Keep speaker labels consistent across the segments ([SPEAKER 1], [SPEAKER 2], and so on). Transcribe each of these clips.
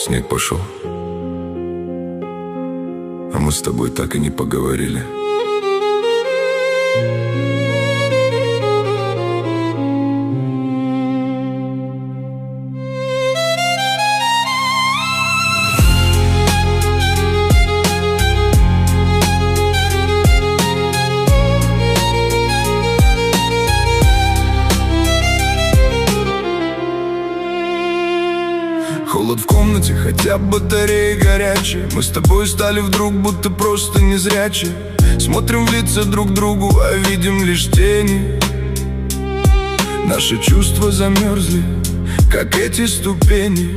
[SPEAKER 1] Снег пошел, а мы с тобой так и не поговорили. Холод в комнате, хотя батареи горячие. Мы с тобой стали вдруг будто просто незрячие. Смотрим в лица друг другу, а видим лишь тени. Наши чувства замерзли, как эти ступени.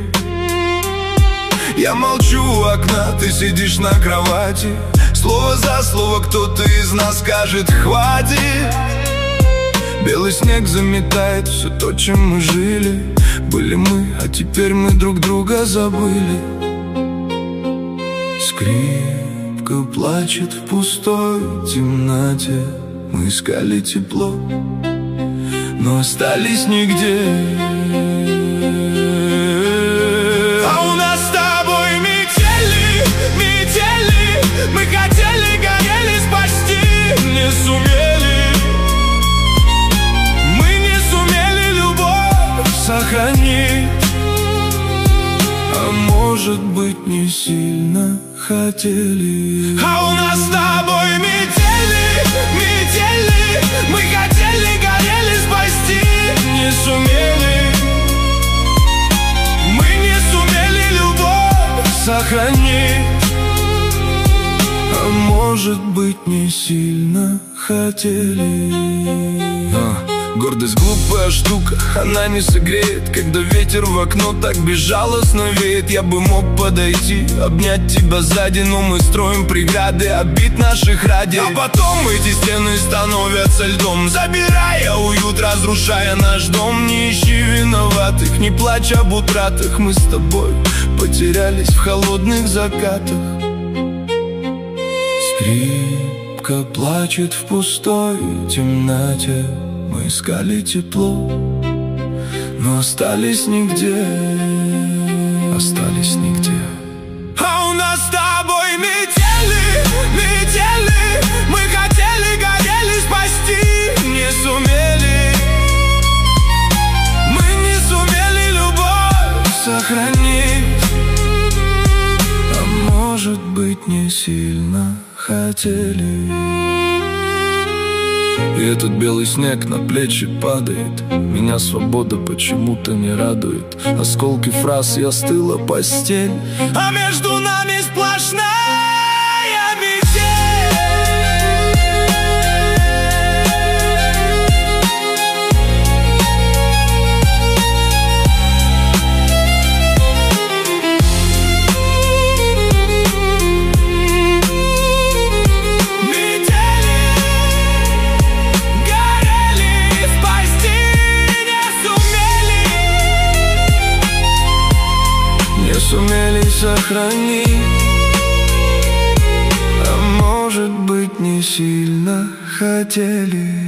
[SPEAKER 1] Я молчу у окна, ты сидишь на кровати. Слово за слово кто-то из нас скажет «хватит». Белый снег заметает все то, чем мы жили. Были мы, а теперь мы друг друга забыли. Скрипка плачет в пустой темноте. Мы искали тепло, но остались нигде. А у нас с тобой метели, метели. Мы хотели, горели, спасти не сумели. Сохранить, а может быть не сильно хотели. А у нас с тобой метели, метели. Мы хотели, горели, спасти не сумели. Мы не сумели любовь сохранить, а может быть не сильно хотели. Гордость глупая штука, она не согреет, когда ветер в окно так безжалостно веет. Я бы мог подойти, обнять тебя сзади, но мы строим преграды, обид наших ради. А потом эти стены становятся льдом, забирая уют, разрушая наш дом. Не ищи виноватых, не плачь об утратах. Мы с тобой потерялись в холодных закатах. Скрипка плачет в пустой темноте. Мы искали тепло, но остались нигде. Остались нигде. А у нас с тобой метели, метели. Мы хотели, горели, спасти не сумели. Мы не сумели любовь сохранить, а может быть не сильно хотели. И этот белый снег на плечи падает. Меня свобода почему-то не радует. Осколки фраз и остыла постель, а между нами сплошная сумели сохранить, а может быть не сильно хотели.